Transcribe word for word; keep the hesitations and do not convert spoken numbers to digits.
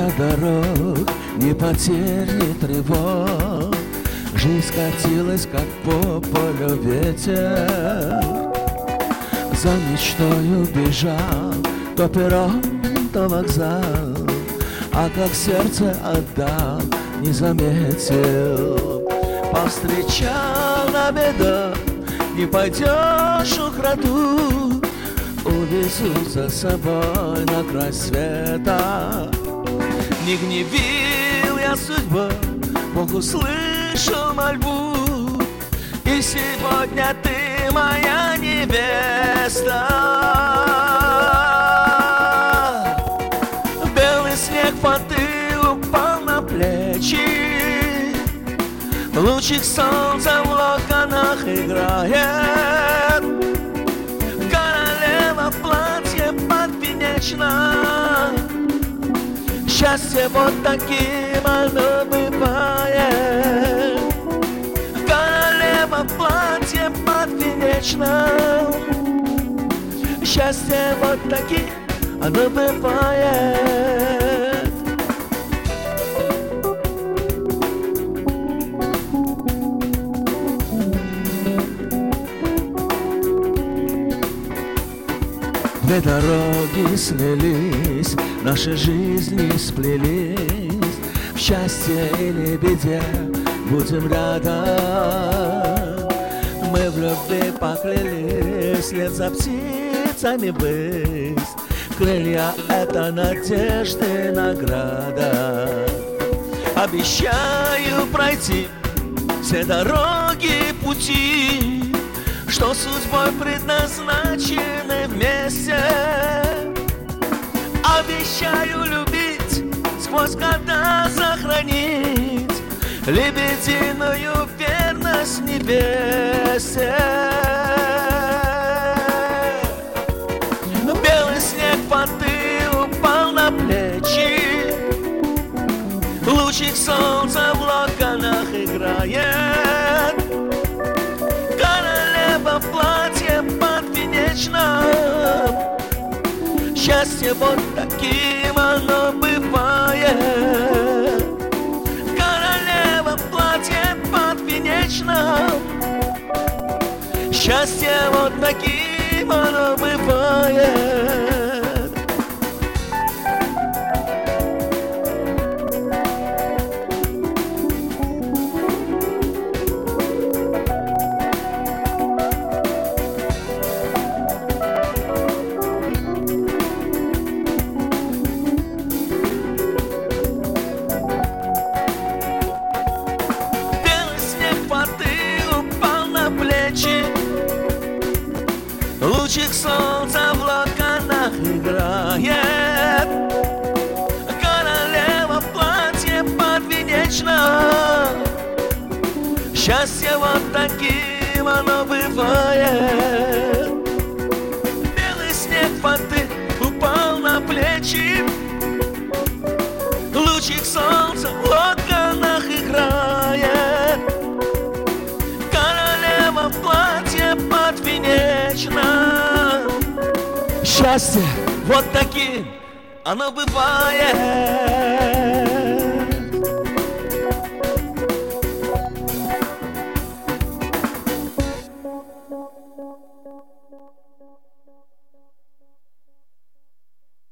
Нет дорог, ни потерь, ни тревог. Жизнь катилась, как по полю ветер. За мечтою бежал, то перрон, то вокзал, а как сердце отдал, не заметил. Повстречал на беду, не пойдешь у крату, увезу за собой на край света. Не гневил я судьбу, Бог услышал мольбу, и сегодня ты моя невеста. Белый снег фаты упал на плечи, лучик солнца в локонах играет. Королева платье подвенечна, счастье вот таким оно бывает. Королева платье подвенечна, счастье вот таким оно бывает. Две дороги слились, наши жизни сплелись. В счастье или беде будем рядом. Мы в любви поклялись вслед за птицами быть. Крылья — это надежды, награда. Обещаю пройти все дороги, пути, что судьбой предназначены вместе. Обещаю любить, сквозь года сохранить лебединую верность невесте. Белый снег фаты упал на плечи, лучик солнца в локонах играет. Королева платье подвенечна, счастье вот таким оно бывает. Королева платье подвенечна, счастье вот таким оно бывает. Лучик солнца в локонах играет. Королева платье подвенечна, счастье вот таким оно бывает. Белый снег фаты упал на плечи, лучик солнца в локонах играет. Королева платье подвенечна, счастье вот таким оно бывает.